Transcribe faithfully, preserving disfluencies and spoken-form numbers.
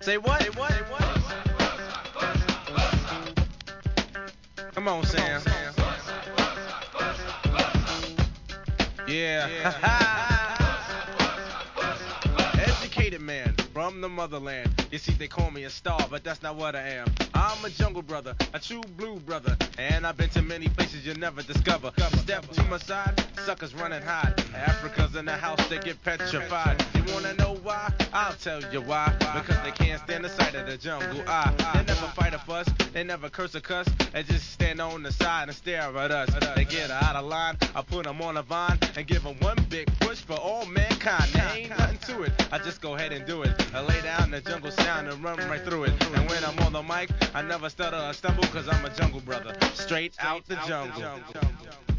Say what? Say what? Say what? Come on, Sam. Yeah. Educated man from the motherland. You see, they call me a star, but that's not what I am. I'm a jungle brother, a true blue brother, and I've been to many places you'll never discover. Step to my side, suckers run and hide. Africa's in the house, they get petrified. You wanna know why? I'll tell you why. Because they can't stand the sight of the jungle. I, they never fight a fuss, they never curse or cuss. They just stand on the side and stare at us. They get out of line, I put them on a vine and give them one big push for all mankind. There ain't nothing to it, I just go ahead and do it. I lay down the jungle sound and run right through it. And when I'm on the mic, I never stutter or stumble, cause I'm a jungle brother, straight out the jungle.